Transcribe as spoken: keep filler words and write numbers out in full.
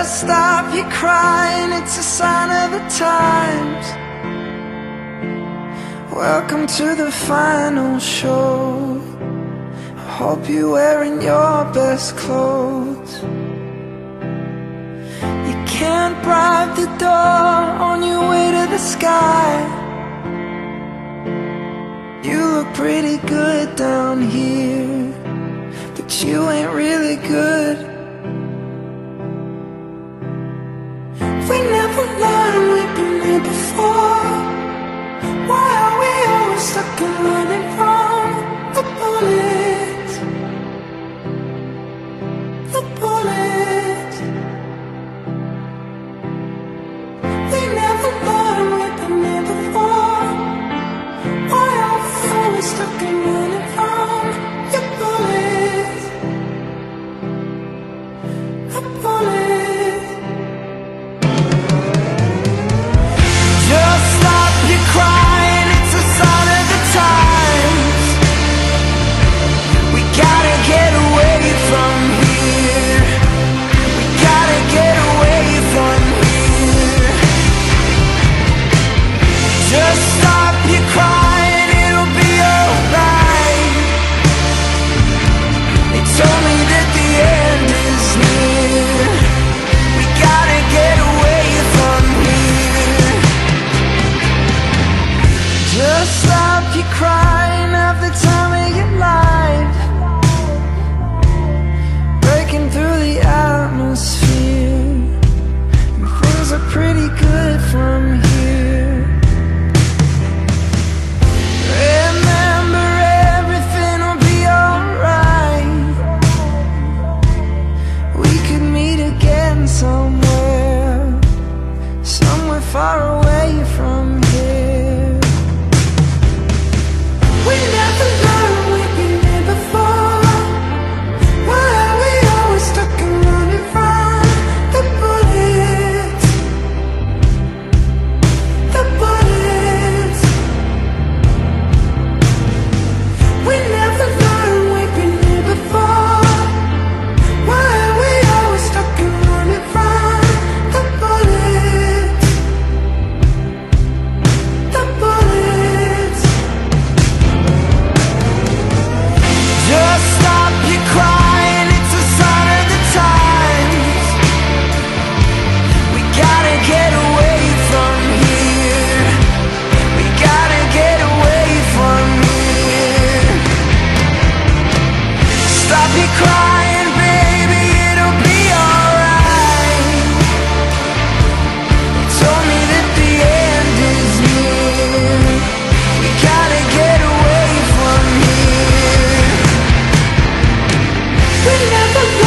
Just stop your crying, it's a sign of the times. Welcome to the final show. I hope you're wearing your best clothes. You can't bribe the door on your way to the sky. You look pretty good down here, but you ain't really good. We never learned we've been here before. Why are we always stuck and running from the bullets? The bullets. We never learned we've been here before. Why are we always stuck and running from your bullets? The bullets. Crying, it's a sign of the times. We gotta get away from here. We gotta get away from here. Just stop your crying, it'll be alright. They told me that the end is near. We gotta get away from here. Just stop your crying, have the time of your life. Breaking through the atmosphere, and things are pretty good from here. Remember, everything will be alright. We could meet again somewhere, somewhere far away from here. We never learned we've been here before. Why are we always stuck and running from the bullets? The bullets. We never learned we've been here before. Why are we always stuck and running from the bullets? The bullets. Just stop your crying, it's a sign of the times. We gotta get away from here. We gotta get away from here. Stop your crying, baby, it'll be alright. They told me that the end is near. We gotta get away from here. We never